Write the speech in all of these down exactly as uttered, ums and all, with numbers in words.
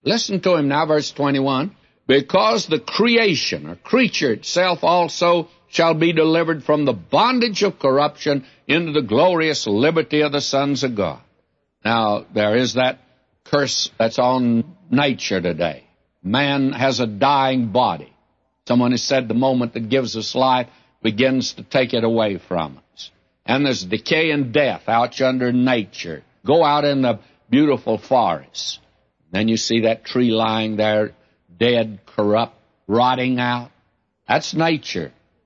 Listen to him now, verse twenty-one. Because the creation, or creature itself also, shall be delivered from the bondage of corruption into the glorious liberty of the sons of God. Now, there is that curse that's on nature today. Man has a dying body. Someone has said the moment that gives us life begins to take it away from us. And there's decay and death out yonder in nature. Go out in the beautiful forest. Then you see that tree lying there, dead, corrupt, rotting out. That's nature.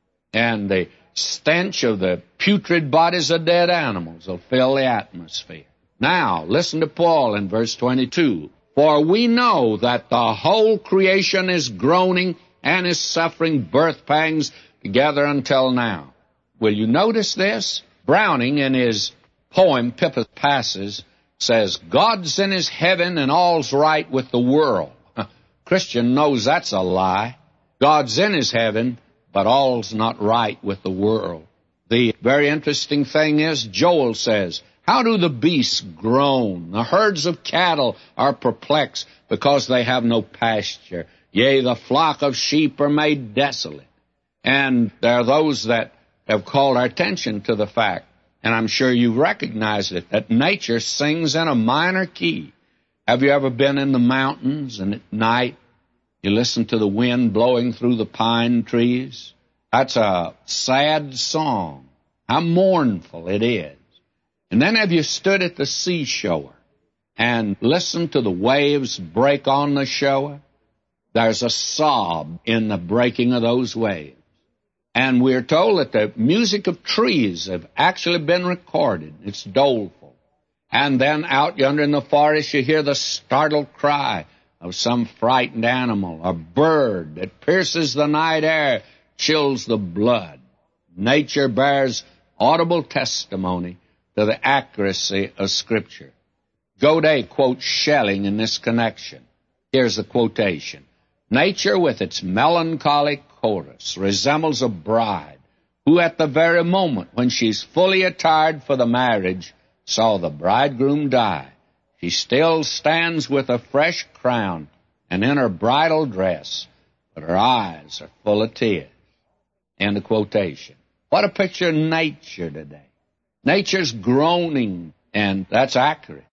And the stench of the putrid bodies of dead animals will fill the atmosphere. Now, listen to Paul in verse twenty-two. For we know that the whole creation is groaning and is suffering birth pangs together until now. Will you notice this? Browning, in his poem Pippa Passes, says, God's in his heaven and all's right with the world. Christian knows that's a lie. God's in his heaven, but all's not right with the world. The very interesting thing is, Joel says, how do the beasts groan? The herds of cattle are perplexed because they have no pasture. Yea, the flock of sheep are made desolate. And there are those that have called our attention to the fact, and I'm sure you've recognized it, that nature sings in a minor key. Have you ever been in the mountains and at night you listen to the wind blowing through the pine trees? That's a sad song. How mournful it is. And then have you stood at the seashore and listened to the waves break on the shore? There's a sob in the breaking of those waves. And we're told that the music of trees have actually been recorded. It's doleful. And then out yonder in the forest you hear the startled cry of some frightened animal, a bird that pierces the night air, chills the blood. Nature bears audible testimony to the accuracy of Scripture. Godet quotes Schelling in this connection. Here's the quotation. Nature with its melancholy chorus resembles a bride who at the very moment when she's fully attired for the marriage saw the bridegroom die. She still stands with a fresh crown and in her bridal dress, but her eyes are full of tears. End of quotation. What a picture of nature today. Nature's groaning, and that's accurate.